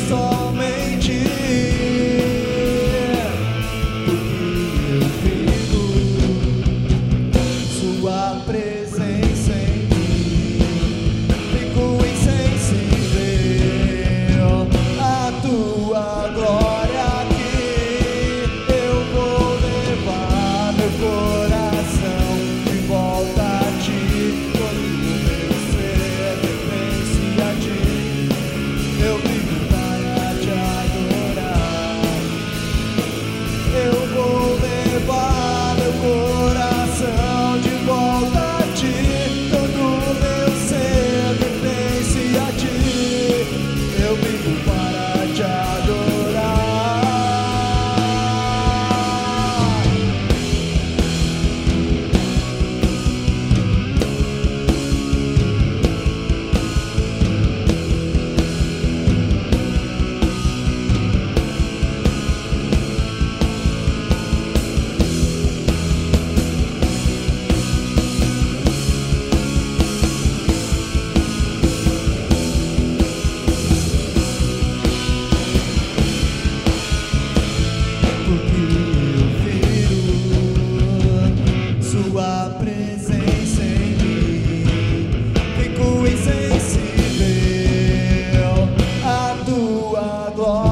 somente porque eu vivo sua presença em mim. Fico insensível à tua glória aqui. Eu vou levar meu coração de volta a ti. Todo meu ser pertence a ti. Eu vivo para te adorar. Eu vou levar meu coração de volta a ti. Todo meu ser pertence a ti. Eu vivo para te adorar. Porque eu viro sua presença em mim. Fico insensível à tua glória.